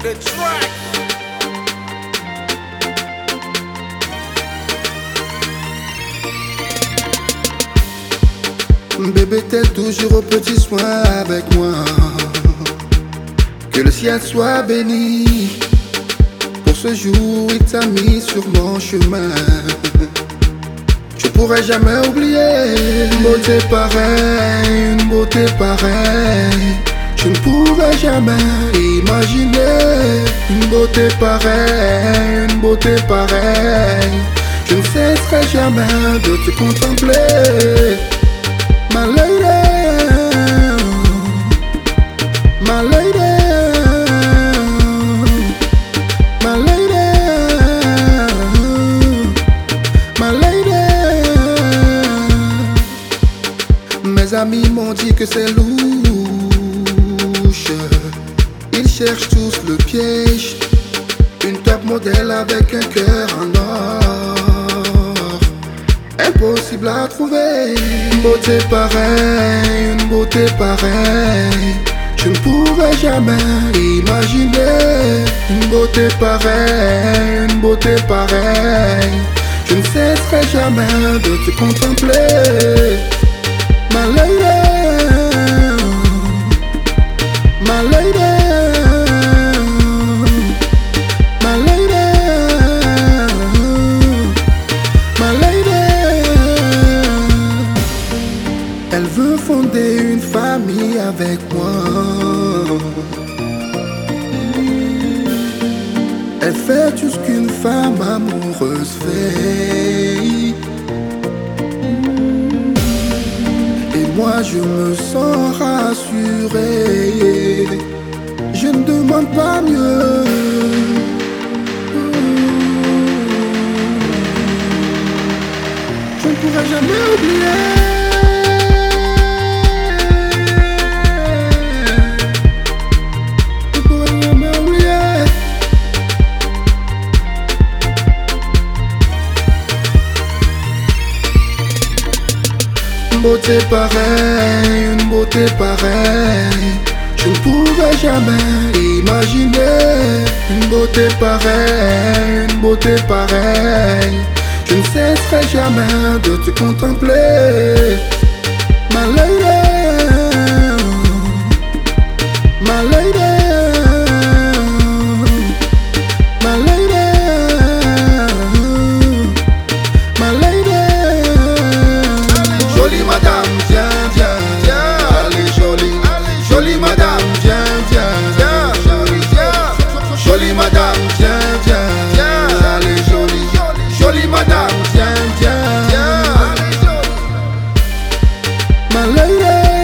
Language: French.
the track. Bébé, t'es toujours aux petits soins avec moi. Que le ciel soit béni pour ce jour où il t'a mis sur mon chemin. Je pourrais jamais oublier une beauté pareille, une beauté pareille. Je ne pourrais jamais imaginer une beauté pareille, une beauté pareille. Je ne cesserai jamais de te contempler. My lady, my lady, my lady, my lady. Mes amis m'ont dit que c'est louche. Ils cherchent tous le piège. Une top modèle avec un cœur en or. Impossible à trouver. Une beauté pareille, une beauté pareille. Je ne pourrais jamais imaginer une beauté pareille, une beauté pareille. Je ne cesserai jamais de te contempler. My lady, my lady, my lady, my lady. Elle veut fonder une famille avec moi. Elle fait tout ce qu'une femme amoureuse fait. Et moi je me sens rassuré. Je ne demande pas mieux. Je ne pourrai jamais oublier. Une beauté pareille, une beauté pareille. Je ne pourrais jamais imaginer une beauté pareille, une beauté pareille. Je ne cesserai jamais de te contempler. My lady, my lady, my lady, my lady. Jolie madame, viens, viens, viens. Allez jolie, jolie madame, viens, viens, viens. Jolie madame, viens, viens, viens. Allez jolie, jolie madame, viens, viens, viens. My lady.